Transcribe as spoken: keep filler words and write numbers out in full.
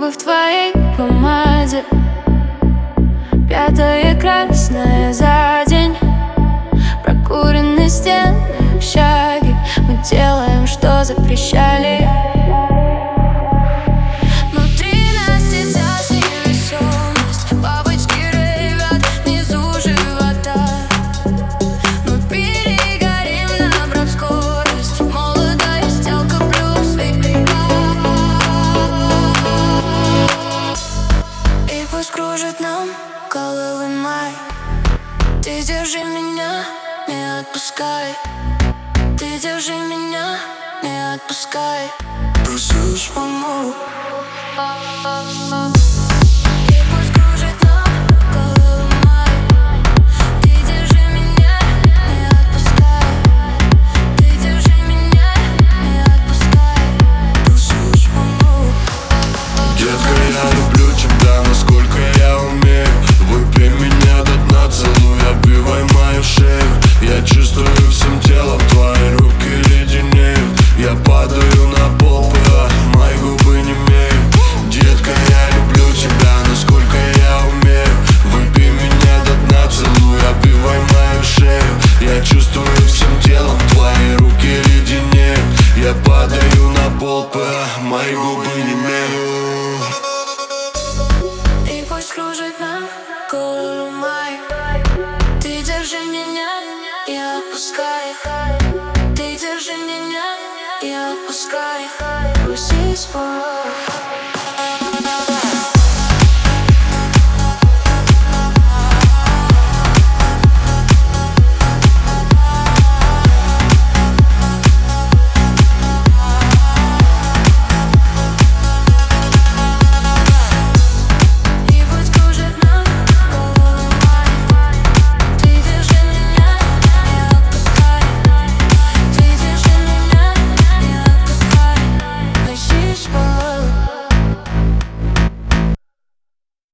губы в твоей помаде, пятая красная за день. Прокуренные стены общаги, мы делаем, что запрещали. Внутри нас сейчас невесомость, бабочки ревят внизу живота. Мы перегорим, набрав скорость, молодая сделка плюс века. И пусть кружит нам головы май, ты держи меня, не отпускай. Ты держи меня, не отпускай. Просишь, помогу. И пусть кружит нам головы май, ты держи меня, не отпускай. Ты держи меня, не отпускай. Просишь, помогу. Детка, я люблю тебя, насколько я умею. Выпей меня до дна, целуй, обвивай мою шею. Я чувствую всем телом, твои руки леденеют. Я падаю на пол, а мои губы немеют. Детка, я люблю тебя, насколько я умею. Выпей меня до дна, целуй, обвивай мою шею. Я чувствую всем телом, твои руки леденеют. Я падаю на пол, а мои губы немеют. И пусть кружит нам голову май, ты держи меня, не отпускай. Ты держи меня, не отпускай. Просись, помогу.